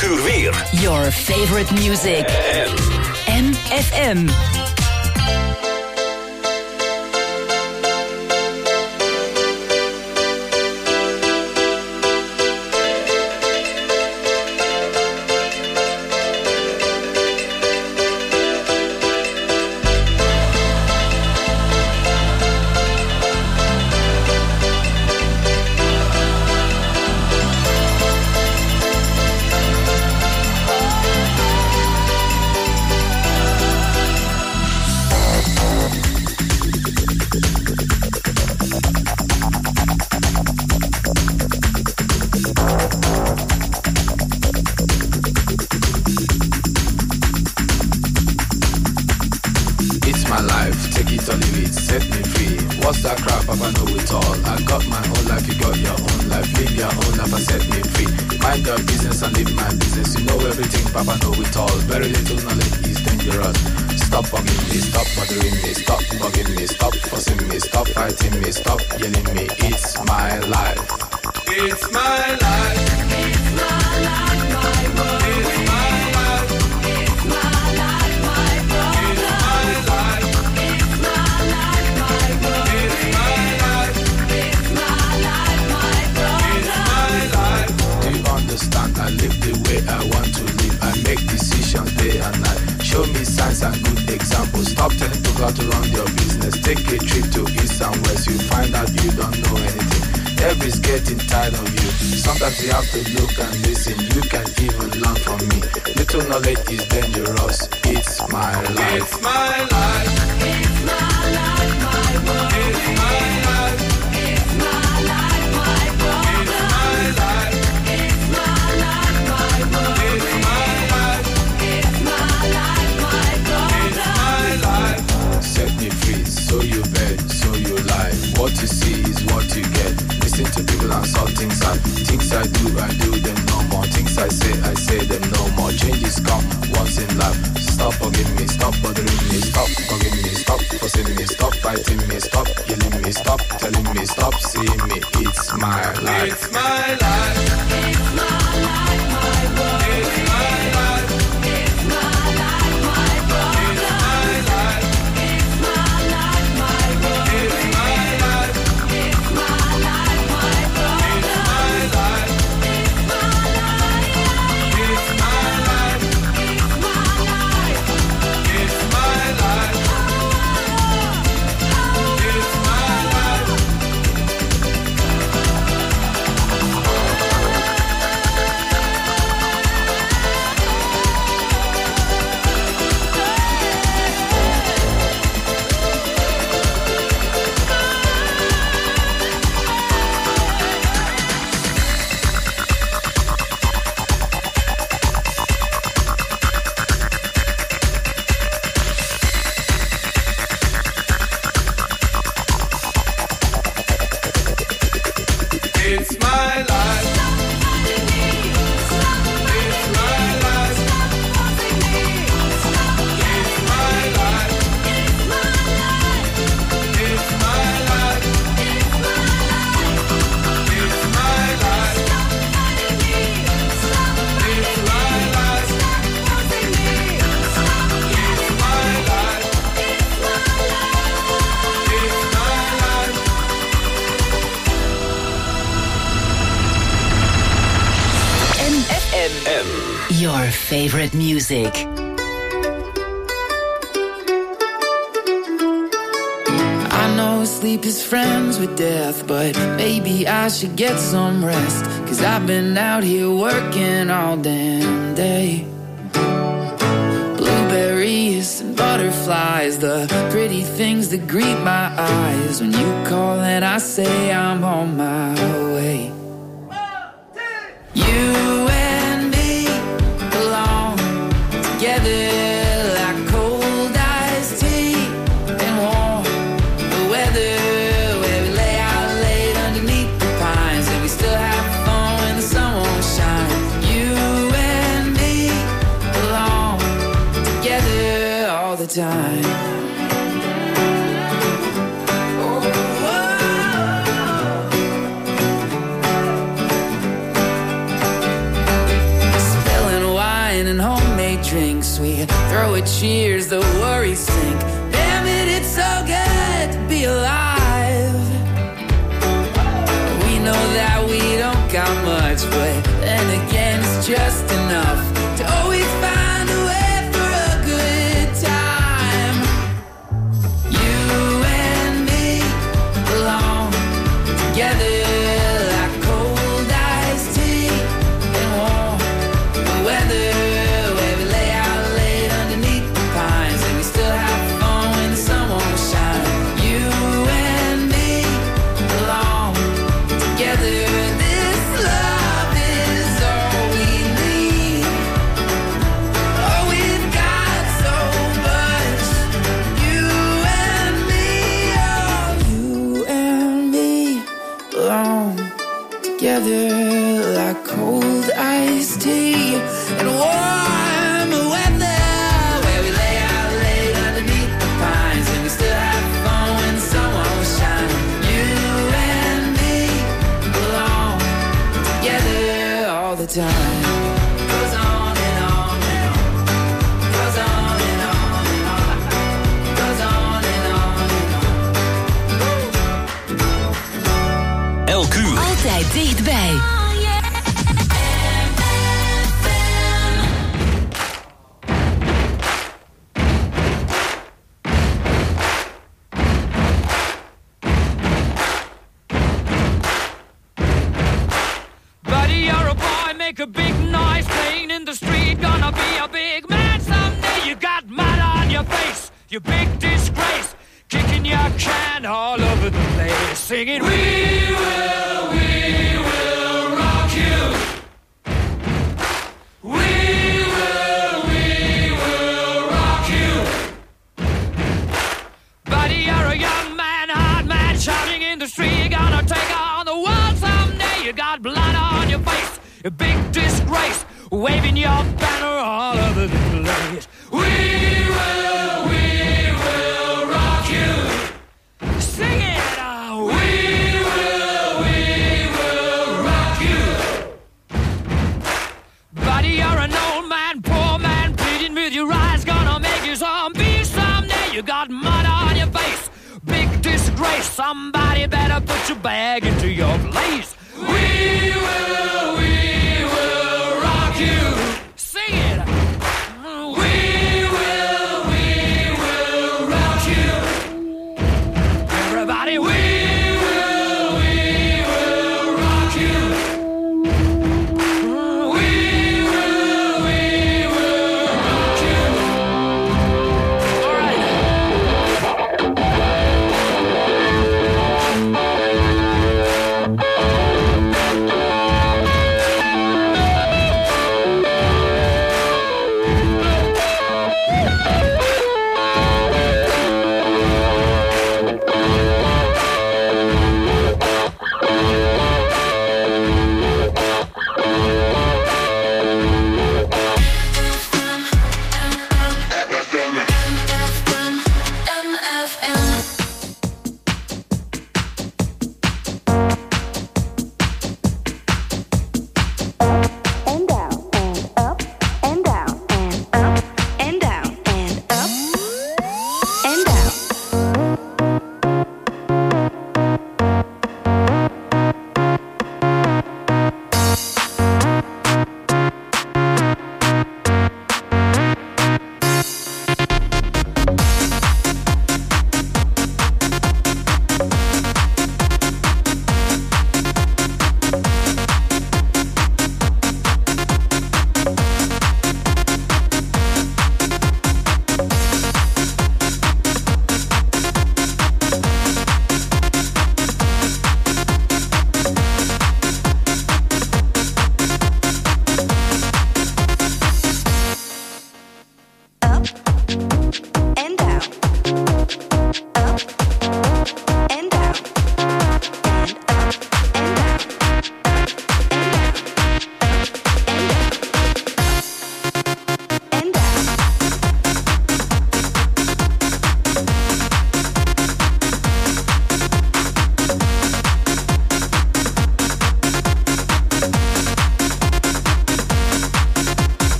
uur weer. Your favorite music. MFM. Your favorite music. I know sleep is friends with death, but maybe I should get some rest. 'Cause I've been out here working all damn day. Blueberries and butterflies, the pretty things that greet my eyes. When you call and I say I'm on my way. You and me belong together like cold iced tea and warm the weather, where we lay out late underneath the pines and we still have fun when the sun won't shine. You and me belong together all the time. it cheers, the worries sink. Damn it, it's so good to be alive. We know that we don't got much, but then again it's just enough to always find a way for a good time. You and me belong together like cold iced tea and warm weather. Together like cold iced tea and warm weather, where we lay out late underneath the pines and we still have fun when the sun won't shine. You and me belong together all the time. Goes on and on and on. Goes on and on and on. Goes on and on and on. Elk uur. Altijd dichtbij. Buddy, you're a boy, make a big noise playing in the street. Gonna be a big man someday. You got mud on your face, you big disgrace. Kicking your can all over the place, singing, we will rock you. We will rock you. Buddy, you're a young man, hard man, shouting in the street. You're gonna take on the world someday. You got blood on your face, a big disgrace, waving your banner all over the place. We will rock you. Sing it! We will rock you. Buddy, you're an old man, poor man, pleading with your eyes, gonna make you zombie someday. You got mud on your face, big disgrace. Somebody better put your bag into your place. We will rock you. Sing it! We will rock you. Everybody, we will rock you. We will rock you. All right.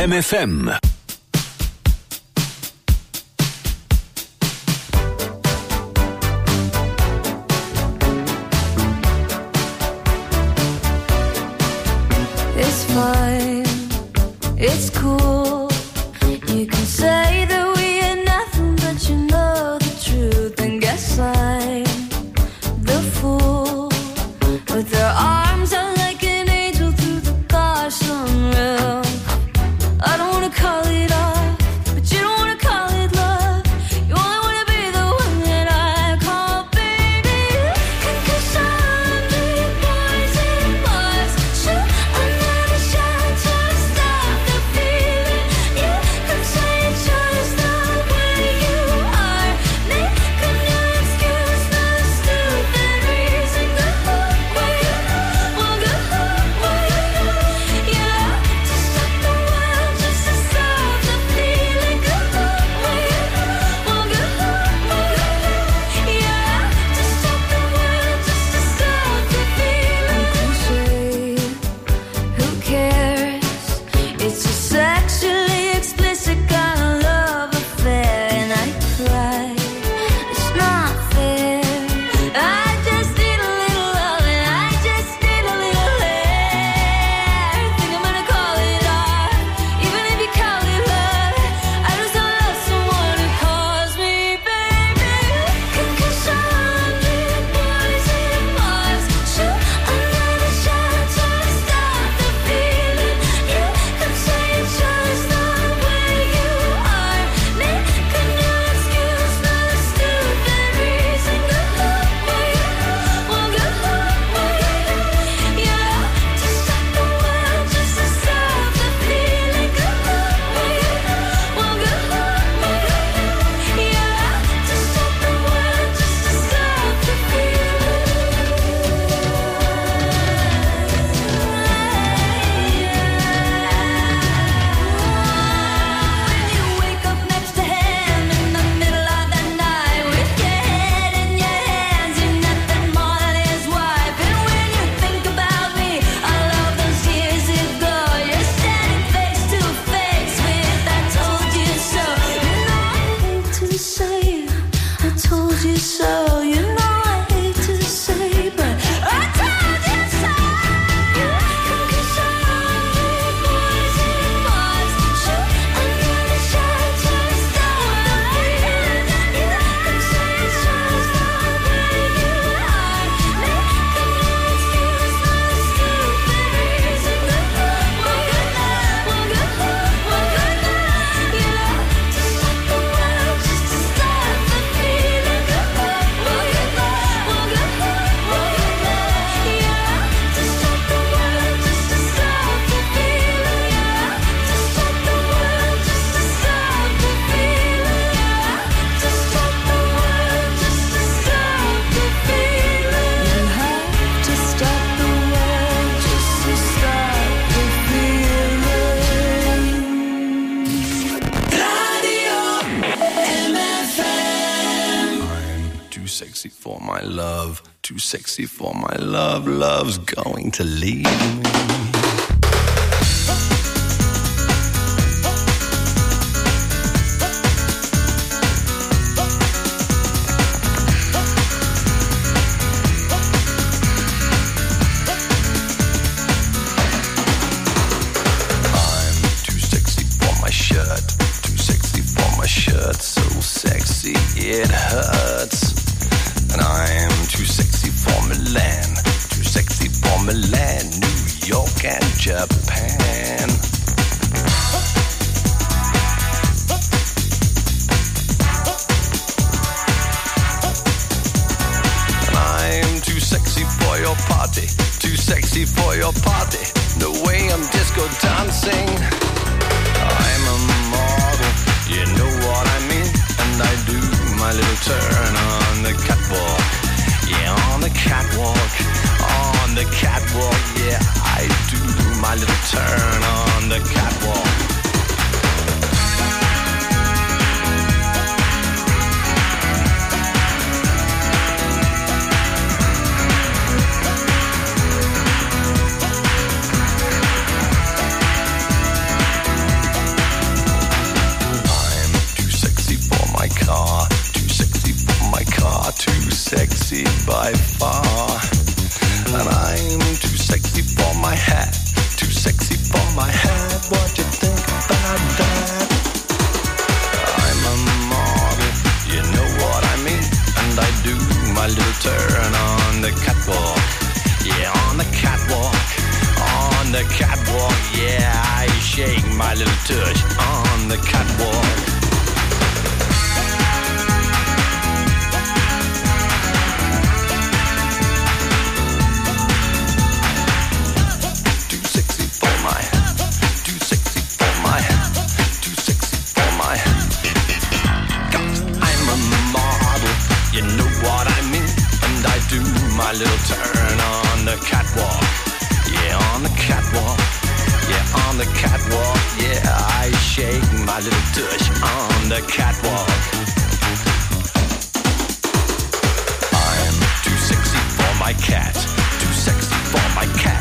Jam FM. It's fine, it's cool. You can say that we are nothing, but you know the truth. And guess I'm the fool with their arms out like an angel through the gosh unreal. I don't wanna call it off, but you don't wanna call it love. You only wanna be the one that I call baby. Cause I'm the boys and boys. Shoot another shot to stop the feeling. You can say it's just the way you are. Make a new excuse, no stupid reason. Go away, well go away. Yeah, to stop the world, just to stop the feeling. Go away, well go away. Yeah, to stop the world, just to stop the feeling. Cliche, who cares? It's a sexually explicit kind of love affair, and I cry. It's not fair. I just need a little love, and I just need a little air. Think I'm gonna call it art, even if you call it love. I just don't love someone who calls me baby. Cause I'm the boys and boys. Shoot another shot to stop the feeling. You can say it's just the way you are. Make a new excuse, no stupid reason. Go away, well go away. Yeah, to stop the world, just to stop the feeling. Go away, well go away. Yeah, to stop the world, just to stop the When you wake up next to him in the middle of the night with your head in your hands, you're nothing more than his wife. And when you think about me, all of those years ago, you're standing face to face with I told you so. You know I hate to say it, I told you so. You know I hate to say, but I told you so. Cause I'm the boys and boys. Shoot another shot to stop the feeling. You can say it's just the way you are. Make a new excuse, no stupid reason. Go away, well go away. Yeah, to stop the world, just to stop the feeling. Go away, well go away. Yeah, to stop the world, just to stop the feeling. Yeah, to stop the world, just to stop the feeling. Yeah, to stop the world, just to stop the feeling. You have to stop the world, just to stop the feeling. Radio MFM. I'm too sexy for my love, too sexy for my love. Love's going to leave me. I'm too sexy for my shirt, too sexy for my shirt, so sexy it hurts. And I'm too sexy for Milan, too sexy for Milan, New York and Japan. And I'm too sexy for your party, too sexy for your party. No way I'm disco dancing. I'm a model, you know what I mean. And I do my little turn on the catwalk. Yeah, on the catwalk, on the catwalk. Yeah, I do my little turn on the catwalk. my little touch on the catwalk. Too sexy for my, too sexy for my, too sexy for my. 'Cause I'm a model, you know what I mean, and I do my little turn on the catwalk. Yeah, on the catwalk. Yeah, on the catwalk. Yeah, I shake my little tush on the catwalk. I'm too sexy for my cat. Too sexy for my cat.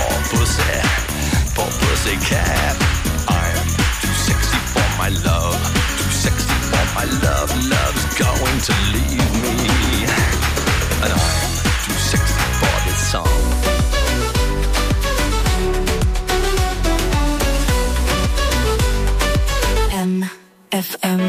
Poor pussy cat. I'm too sexy for my love. Too sexy for my love. Love's going to leave me. And I'm too sexy for this song. FM.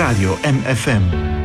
Radio MFM.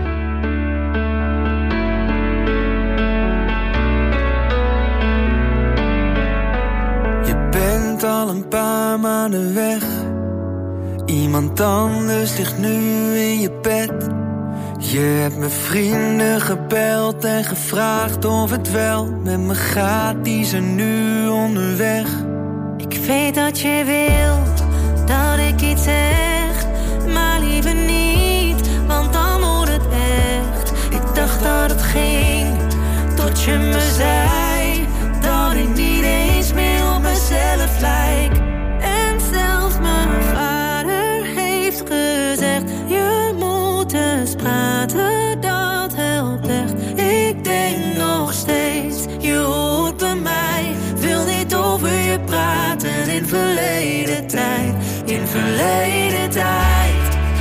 Je bent al een paar maanden weg. Iemand anders ligt nu in je bed. Je hebt mijn vrienden gebeld en gevraagd of het wel met me gaat. Die zijn nu onderweg. Ik weet dat je wil dat ik iets zeg, maar liever niet, want dan moet het echt. Ik dacht dat het ging, tot je me zei dat ik niet eens meer op mezelf lijk. En zelfs mijn vader heeft gezegd, je moet eens praten, dat helpt echt. Ik denk nog steeds, je hoort bij mij, wil niet over je praten. In verleden tijd, in verleden tijd,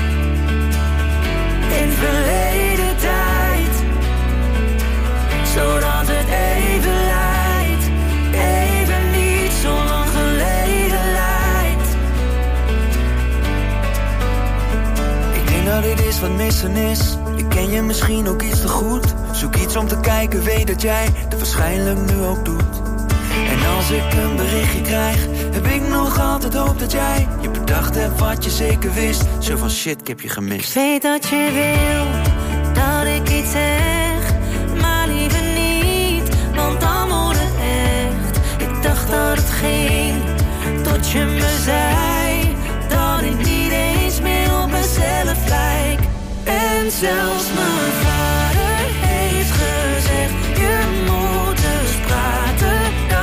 in verleden tijd, zodat het even lijkt, even niet zo lang geleden lijkt. Ik denk dat dit is wat missen is. Ik ken je misschien ook iets te goed. Zoek iets om te kijken, weet dat jij het waarschijnlijk nu ook doet. En als ik een berichtje krijg, heb ik nog altijd hoop dat jij je bedacht hebt wat je zeker wist. Zo van shit, ik heb je gemist. Ik weet dat je wil dat ik iets zeg, maar liever niet, want dan moet het echt. Ik dacht dat het ging, tot je me zei dat ik niet eens meer op mezelf lijk. En zelfs mijn vader heeft gezegd, je moet eens praten.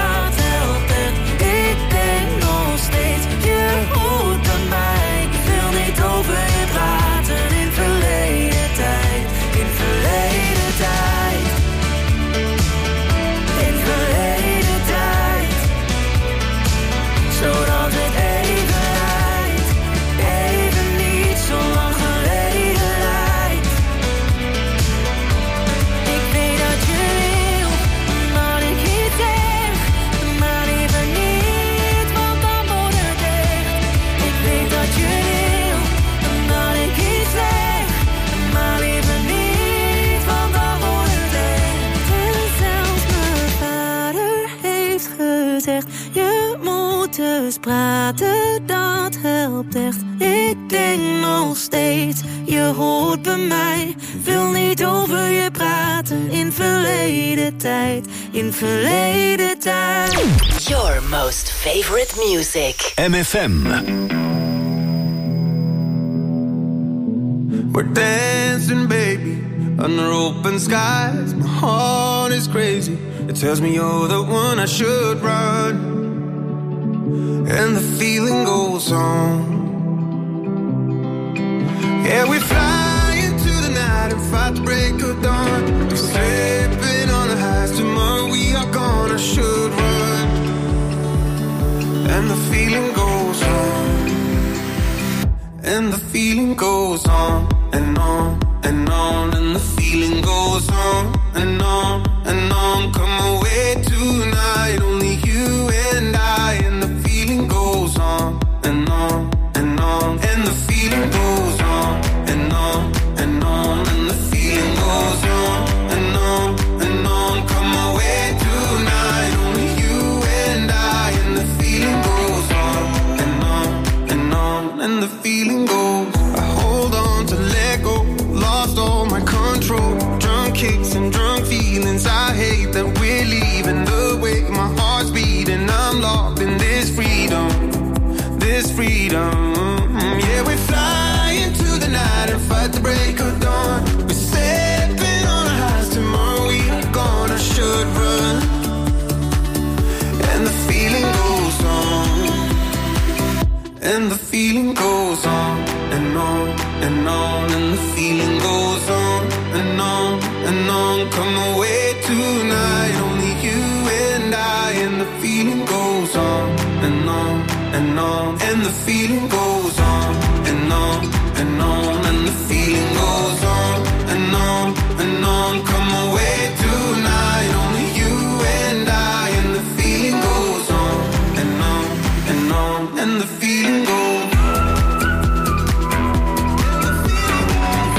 Over je praten in verleden tijd, in verleden tijd, in verleden tijd, zodat het even lijkt, even niet zo lang geleden lijkt. Ik weet dat je wil, dat ik iets zeg, maar liever niet, want dan wordt het echt. Ik weet dat je wil. Je moet eens praten, dat helpt echt. Ik denk nog steeds, je hoort bij mij. Wil niet over je praten in verleden tijd, in verleden tijd. Your most favorite music. MFM. We're dancing, baby, under open skies. My heart is crazy. It tells me you're the one I should run. And the feeling goes on. Yeah, we fly into the night and fight the break of dawn. We're slipping on the highs. Tomorrow we are gone, I should run. And the feeling goes on. And the feeling goes on and on and on. And the feeling goes on and on and on. Come away tonight, only you and I. And the feeling goes on and on and on. And the feeling goes on and on and on. And the feeling goes on and on and on. Come away tonight, only you and I. And the feeling goes on and on and on. And the feeling goes. I hold on to let go. Lost all my control. Drunk kicks and drunk feelings. I hate that we're leaving. The way my heart's beating, I'm locked in this freedom. This freedom. Yeah, we fly into the night and fight the break of dawn. We're stepping on our highs. Tomorrow we are gone, I should run. And the feeling goes on. And the feeling goes on and on and on. And the feeling goes on and on and on. Come away tonight, only you and I. And the feeling goes on and on and on. And the feeling goes on and on and on. And the feeling goes on and on and on. Come away tonight, only you and I. And the feeling goes on and on and on. And the feeling goes on.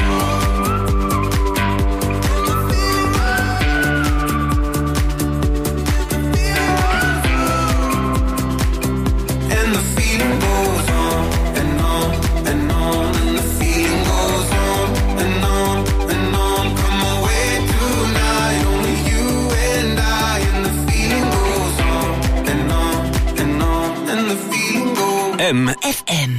Jam FM.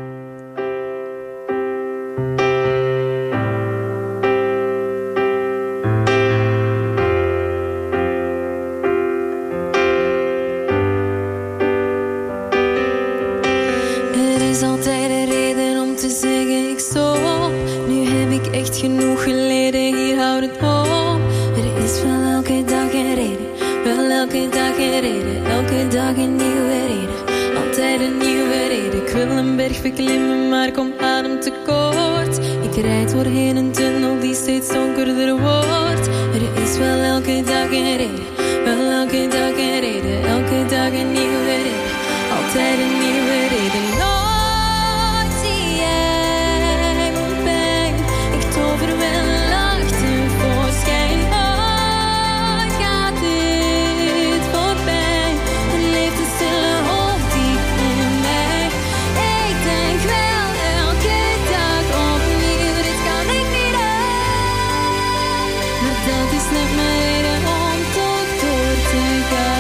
Er is altijd een reden om te zeggen ik stop. Nu heb ik echt genoeg geleden, hier houdt het op. Er is wel elke dag een reden, wel elke dag een reden. Elke dag een nieuwe reden, altijd een nieuwe reden. Ik wil een berg beklimmen, maar kom adem tekort. Ik rijd doorheen een tunnel die steeds donkerder wordt. Er is wel elke dag een reden, wel elke dag een reden. Elke dag een nieuwe reden, altijd een nieuwe reden. Nooit zie jij mijn pijn, ik tover wel een lach tevoorschijn. Ooit gaat dit voorbij, en leeft een stille hoop diep in mij. Ik denk wel elke dag opnieuw, dit kan ik niet aan. Maar dat is net mijn reden om toch door te gaan.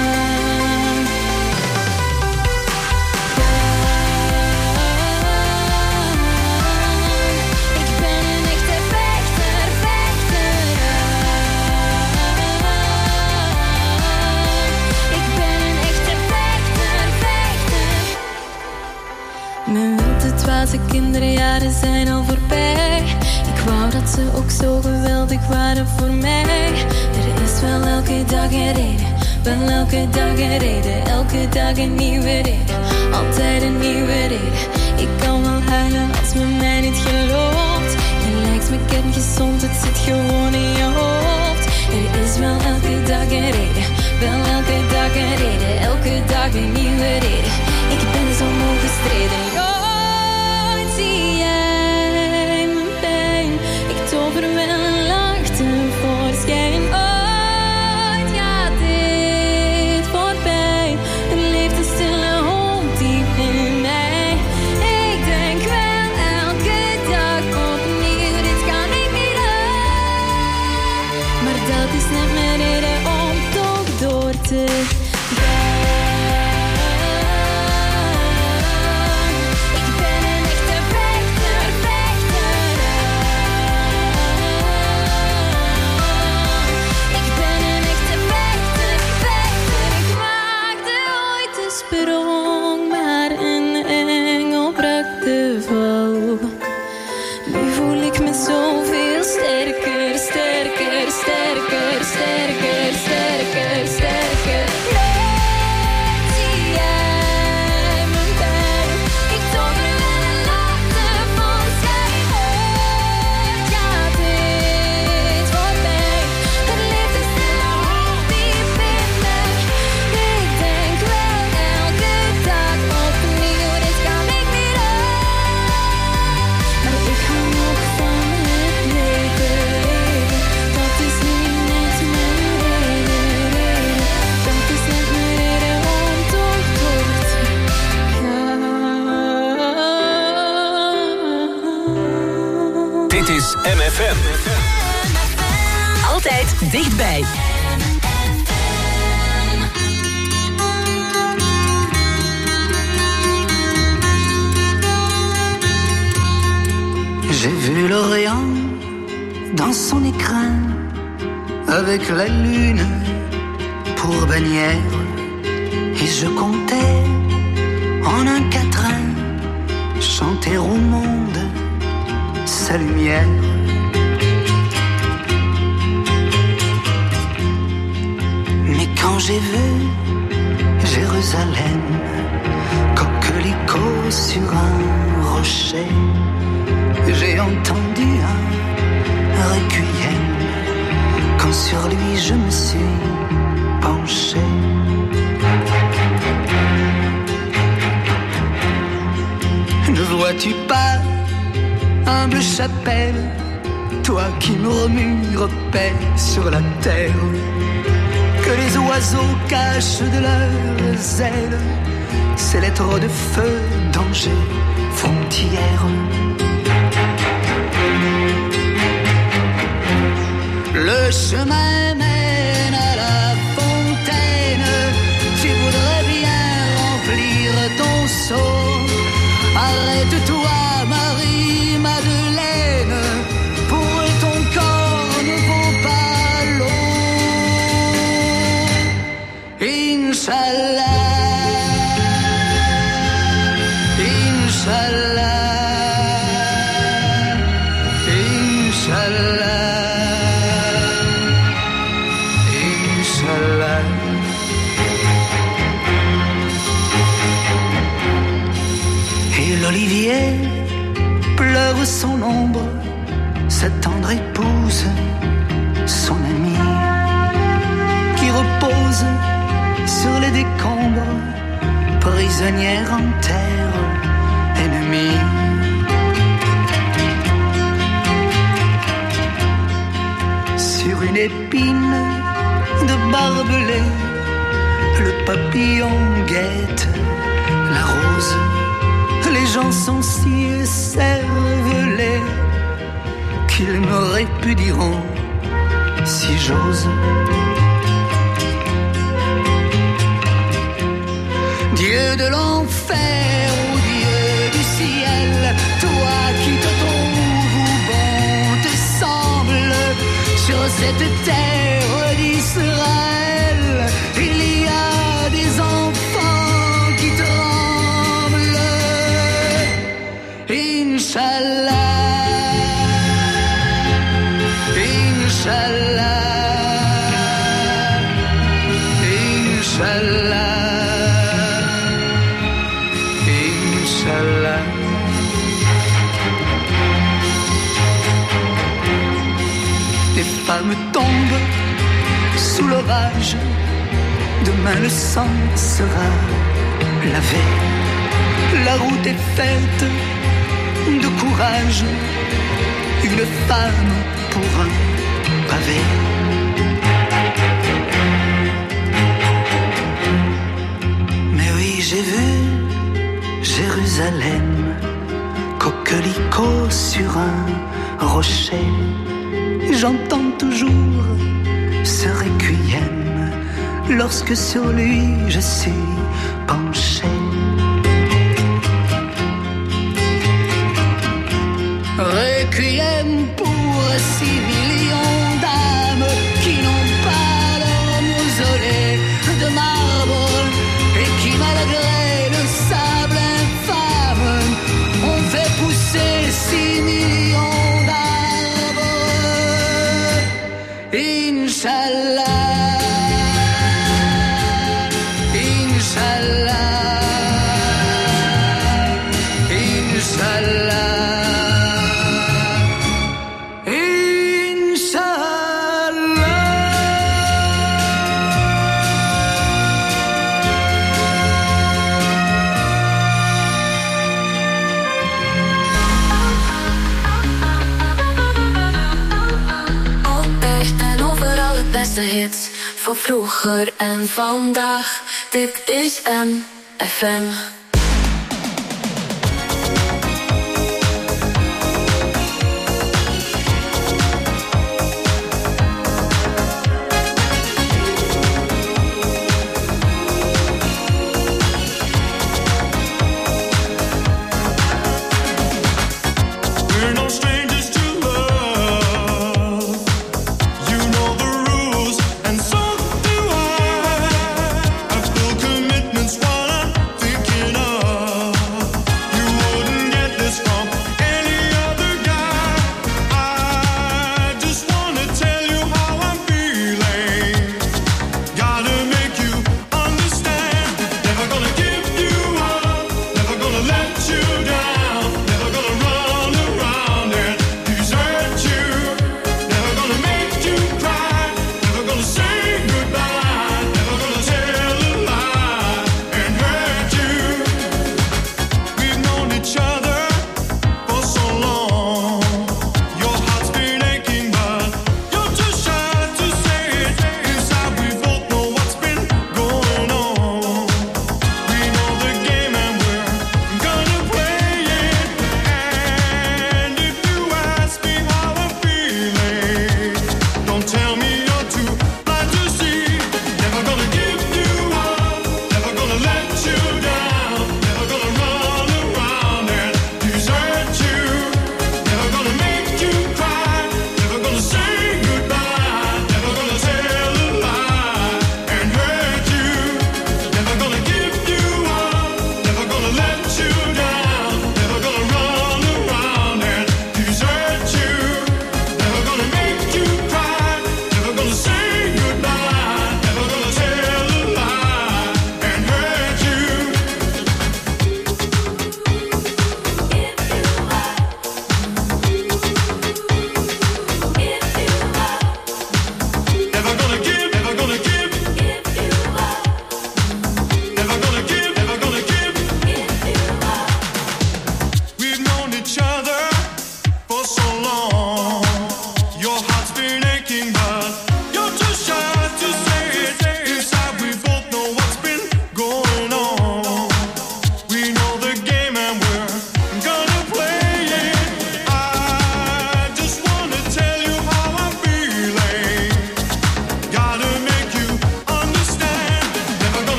Mijn wilde dwaze kinderjaren zijn al voorbij. Ik wou dat ze ook zo geweldig waren voor mij. Er is wel elke dag een reden, wel elke dag een reden. Elke dag een nieuwe reden, altijd een nieuwe reden. Ik kan wel huilen als men mij niet gelooft. Je lijkt me kerngezond, het zit gewoon in je hoofd. Er is wel elke dag een reden, wel elke dag een reden. Elke dag een nieuwe reden. Ik ben zo moe gestreden. Nooit zie jij mijn pijn, ik tover wel een lach tevoorschijn. Ooit gaat dit voorbij, er leeft een stille hoop diep in mij. Ik denk wel elke dag opnieuw, dit kan ik niet aan. Maar dat is net mijn reden om toch door te gaan. Maar een engel brak de val. Nu voel ik me zoveel sterker, sterker, sterker, sterker, sterker, sterker. Nooit zie jij mijn pijn, ik tover wel een lach tevoorschijn. Ooit gaat dit voorbij, er leeft een stille hoop diep in mij. Ik denk wel elke dag opnieuw, dit kan ik niet aan. Maar ik hou nog van het leven. Dat is niet net mijn reden. Dat is net mijn reden om toch door te gaan. Dit is MFM. Altijd dichtbij. J'ai vu l'Orient dans son écrin, avec la lune pour bannière, et je comptais en un quatrain chanter au monde sa lumière. Mais quand j'ai vu Jérusalem, coquelicot sur un rocher, j'ai entendu un requiem, quand sur lui je me suis penché. Ne vois-tu pas, humble chapelle, toi qui murmures paix sur la terre, que les oiseaux cachent de leurs ailes ces lettres de feu, danger, frontière. Le chemin mène à la fontaine, tu voudrais bien remplir ton ruisseau. Arrête-toi, Marie-Madeleine, pour ton corps ne vaut pas l'eau. Inch'Allah, Inch'Allah, Inch'Allah, Inch'Allah. Et l'olivier pleure son ombre, sa tendre épouse, son amie, qui repose sur les décombres, prisonnière en terre ennemie. Sur une épine de barbelé, le papillon guette la rose. Les gens sont si écervelés qu'ils me répudieront si j'ose. Dieu de l'enfer, ô Dieu du ciel, toi qui te trouves où bon te semble, sur cette terre d'Israël, il y a des enfants qui tremblent. Inch'Allah, Inch'Allah, Inch'Allah, Inch'Allah. Les femmes tombent sous l'orage, demain le sang sera lavé. La route est faite de courage, une femme pour un pavé. Mais oui, j'ai vu Jérusalem, coquelicot sur un rocher. J'entends toujours ce requiem lorsque sur lui je suis penché. Requiem pour 6 millions d'âmes qui n'ont pas leur mausolée de marbre et qui, malgré le sable infâme, ont fait pousser 6 millions d'arbres. Inch'Allah, Inch'Allah, Inch'Allah. Hits van vroeger en vandaag. Dit is MFM. Commitments while I'm thinking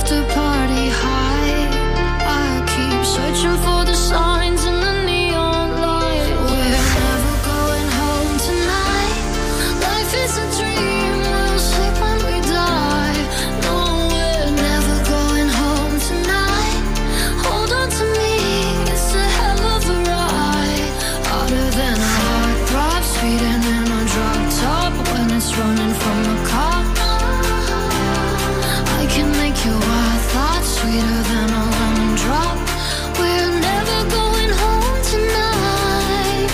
to party high. I keep searching for the signs in the neon light. We're never going home tonight. Life is a dream, we'll sleep when we die. No, we're never going home tonight. Hold on to me, it's a hell of a ride. Harder than a heartthrob, sweeter than a drop top when it's running from the cop. I can make your wild thoughts sweeter than a lemon drop. We're never going home tonight.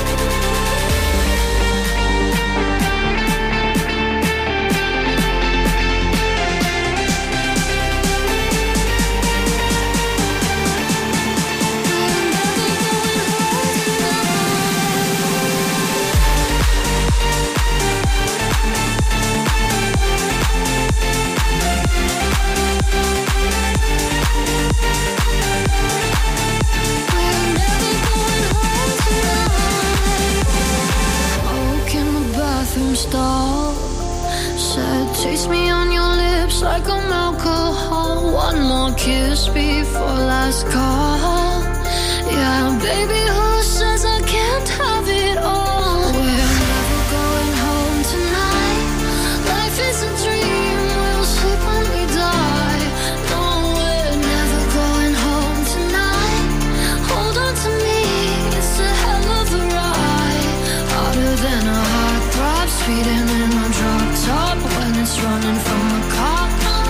Stall said, taste me on your lips like I'm alcohol. One more kiss before last call. Yeah, baby, who says I can't have it all? We're never going home tonight. Life is a dream, we'll sleep when we die. No, we're never going home tonight. Hold on to me, it's a hell of a ride. Harder than a heartthrob, sweeter than a drop top when it's running from a cop.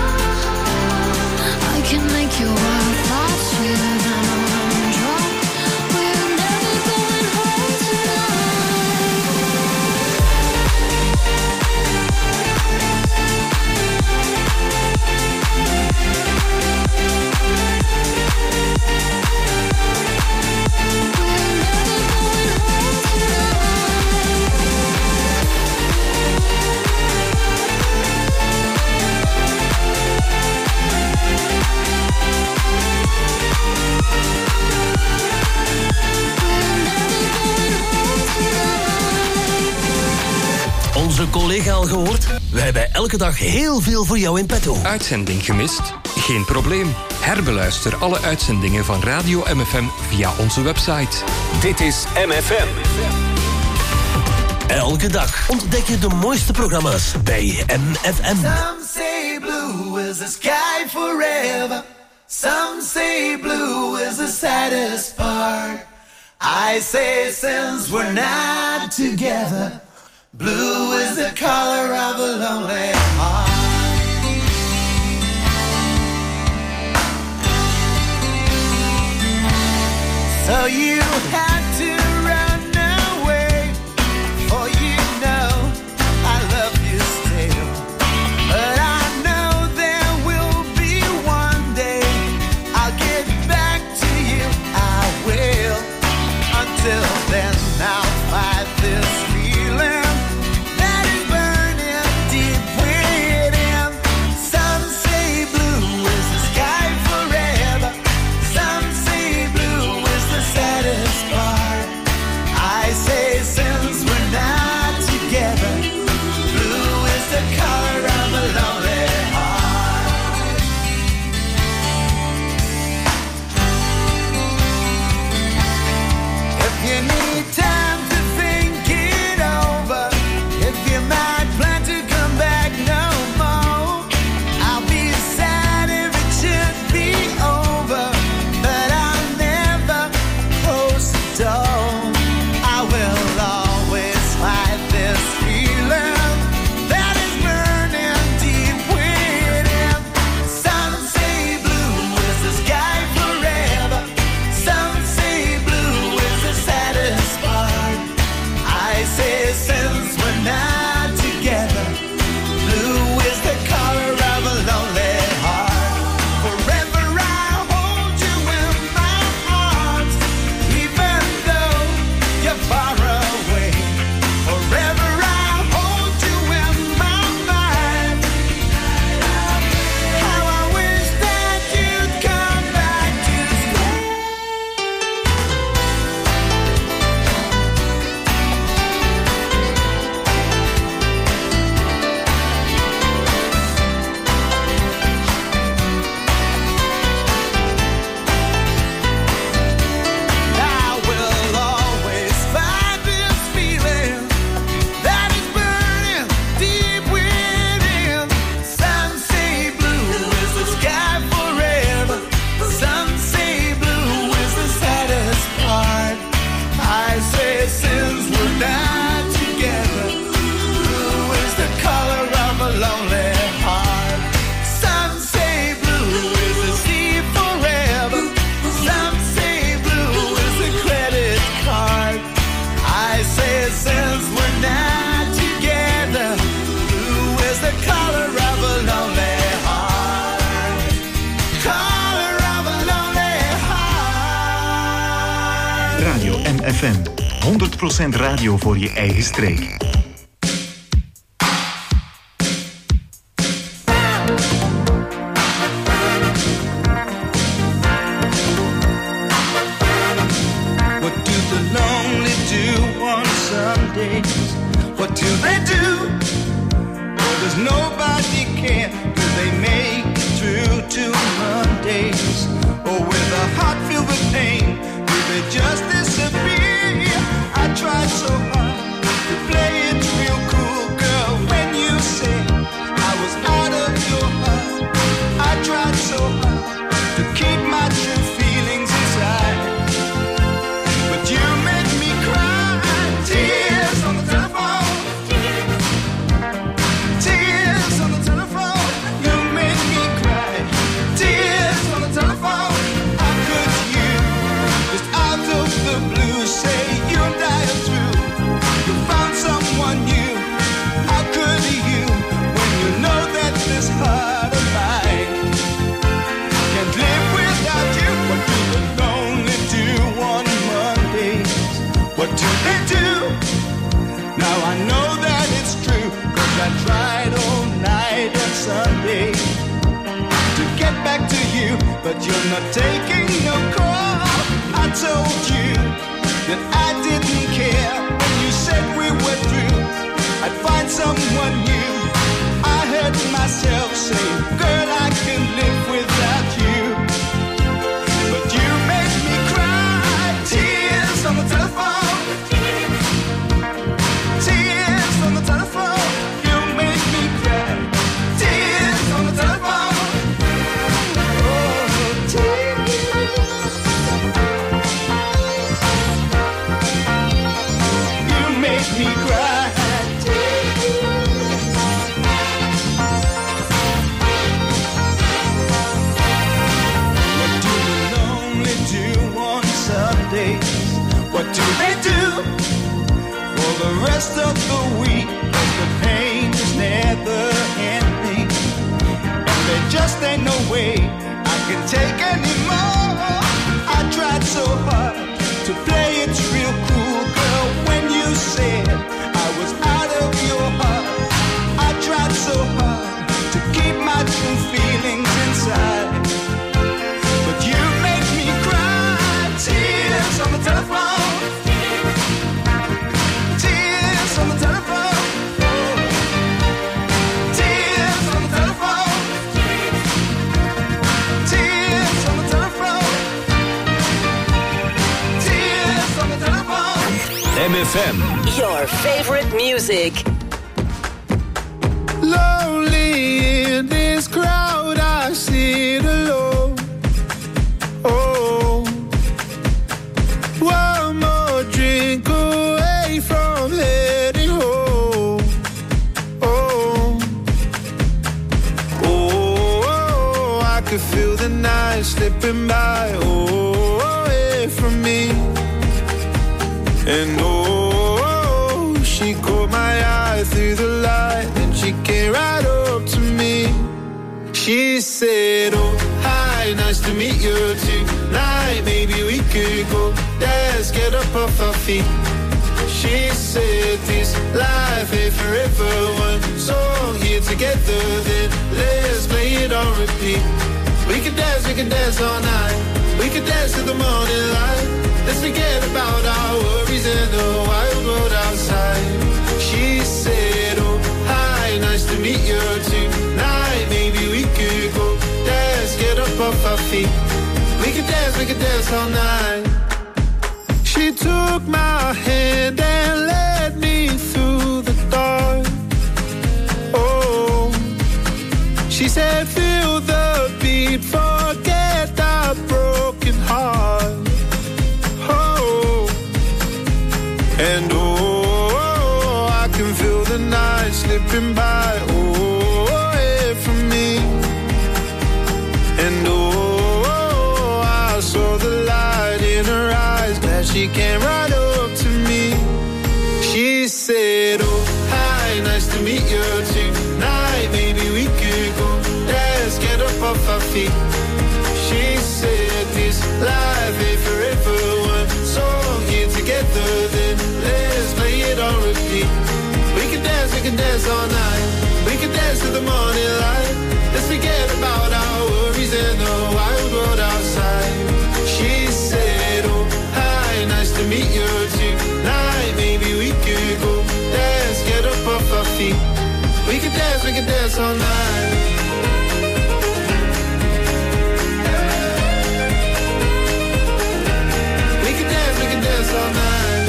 I can make your wild thoughts sweeter than a lemon drop. We're never going home Onze collega al gehoord? We hebben elke dag heel veel voor jou in petto. Uitzending gemist? Geen probleem. Herbeluister alle uitzendingen van Radio MFM via onze website. Dit is MFM. Elke dag ontdek je de mooiste programma's bij MFM. Some say blue is the sky forever. Some say blue is the saddest part. I say since we're not together, blue is the color of a lonely heart. So you had to run away, for you know I love you still. But I know there will be one day I'll get back to you, I will. Until then I'll fight this feeling that is burning deep within. Some say blue is the sky forever. Some say blue is the saddest part. FM. 100% radio voor je eigen streek. What do they do? Well, does nobody care? Do they make it through to Mondays? Or with a heart filled with pain, do they just disappear? I tried so hard to play it real cool, girl, when you said I was out of your heart. I tried so hard to keep my true feelings inside, but you made me cry. Tears on the telephone, tears on the telephone, you made me cry. Tears on the telephone, how could you, just out of the blue, say you and I are through, you found someone new? How could you, when you know that this heart of mine can't live without you? What do the lonely do on Mondays? What do they do? Now I know that it's true, 'cause I tried all night on Sunday to get back to you, but you're not taking no call. I told you that I didn't care when you said we were through, I'd find someone new. I heard myself say, girl, I can live without you, but you made me cry. Tears on the telephone, tears on the telephone, you make me cry. Tears on the telephone, oh, tears. You make me cry. What do the lonely do on Sundays? What do they do for the rest of the week? 'Cause the pain is never ending, and there just ain't no way I can take anymore. I tried so hard to play it real cool, girl, when you said I was out of your heart. I tried so hard to keep my true feelings inside, but you made me cry. Tears on the telephone, tears on the telephone, oh. Tears on the telephone, tears on the telephone, tears on the telephone. MFM. Your favorite music. Lonely in this crowd, I sit alone. Oh, one more drink away from heading home. Oh, oh, I could feel the night slipping by. Oh, away from me. And oh, she caught my eye through the light, and she came right up to me. She said, oh, hi, nice to meet you tonight. Maybe we could go dance, get up off our feet. She said, this life ain't forever. One song here together, then let's play it on repeat. We can dance all night. We can dance till the morning light. Let's forget about our worries and the wild world outside. She said, oh, hi, nice to meet you tonight. Maybe we could go dance, get up off our feet. We can dance all night. She took my hand and led me through the dark. Oh, she said, feel the beat, forget our broken heart. Oh, and oh, I can feel the night slipping by. Oh, away from me. And oh, I saw the light in her eyes. Glad she came right up to me. She said, oh, hi, nice to meet you tonight. Maybe we could go dance, get up off our feet. She said, this life ain't forever. One song here together, dance all night. We could dance to the morning light. Let's forget about our worries and the wild world outside. She said, oh, hi, nice to meet you tonight. Maybe we could go dance, get up off our feet. We could dance all night. We could dance all night.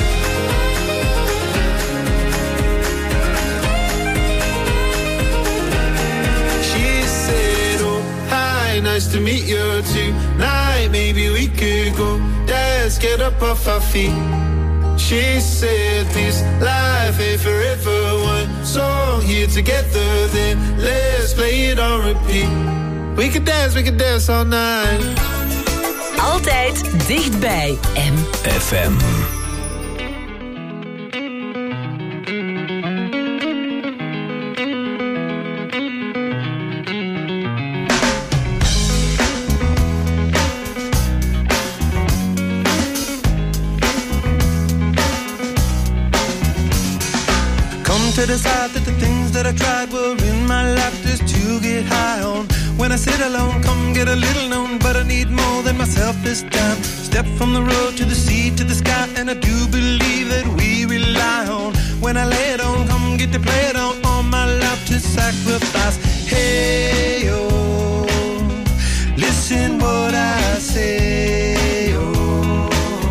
She said, oh, hi, nice to meet you tonight. Maybe we could go dance, get up off our feet. She said this life ain't forever. One song here together, then let's play it on repeat. We could dance all night. Altijd dichtbij MFM. To decide that the things that I tried were in my life just to get high on. When I sit alone, come get a little known, but I need more than myself this time. Step from the road to the sea to the sky, and I do believe that we rely on. When I lay it on, come get to play it on, all my life to sacrifice. Hey, oh, listen what I say, oh,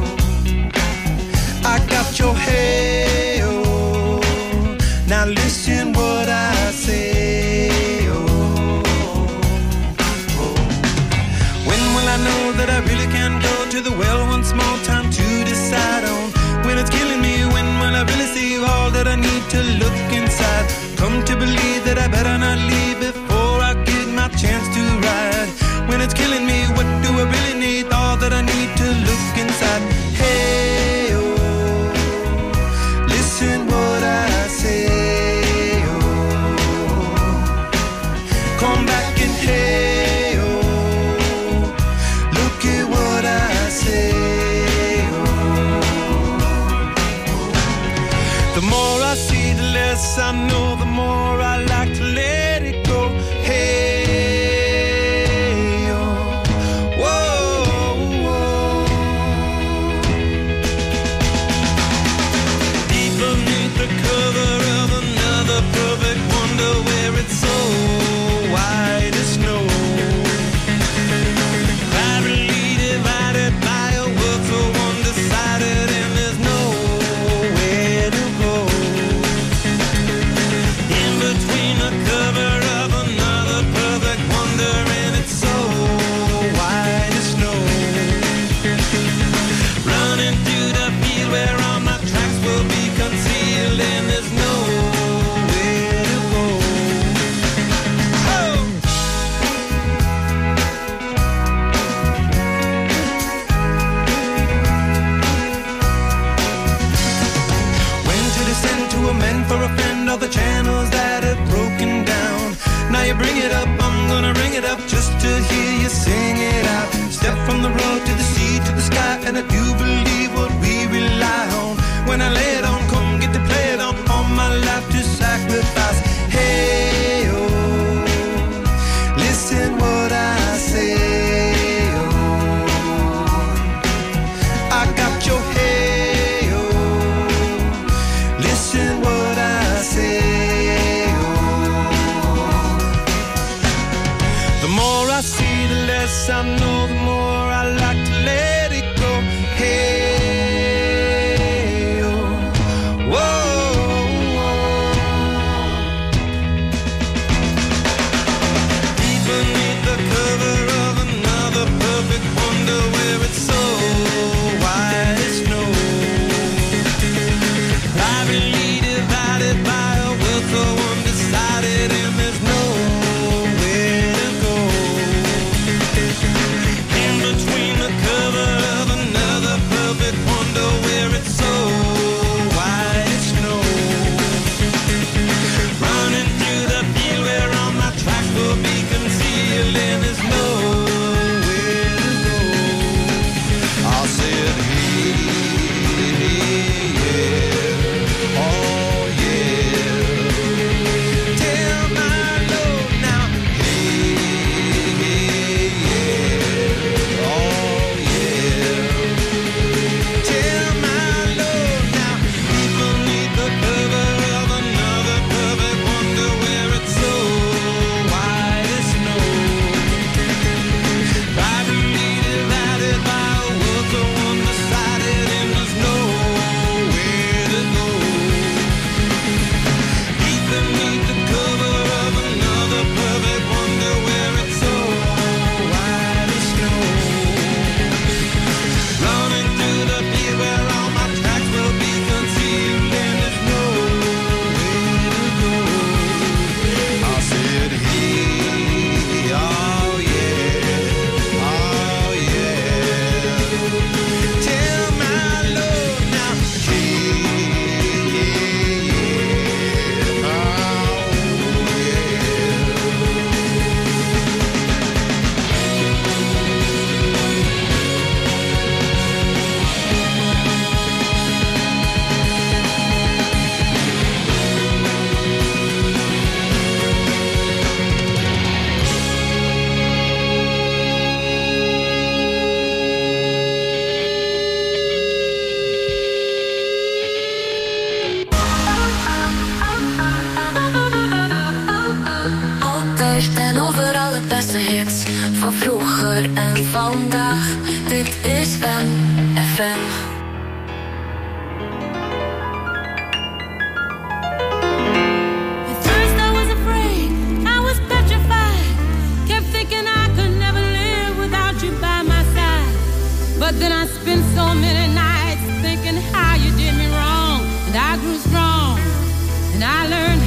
I got your hey, oh. Now listen what I say, oh, oh. When will I know that I really can go to the well one small time to decide on? When it's killing me, when will I really see all that I need to look inside? Come to believe that I better not leave before I get my chance to ride. When it's killing me, what do I really need? All that I need to look inside. Hey, oh, listen what I say. Hey, oh, look at what I say, oh. The more I see, the less I know, the more I like to let it go. Hey, oh, whoa, whoa. vroeger en vandaag. Dit is MFM. At first I was afraid, I was petrified. Kept thinking I could never live without you by my side. But then I spent so many nights thinking how you did me wrong. And I grew strong, and I learned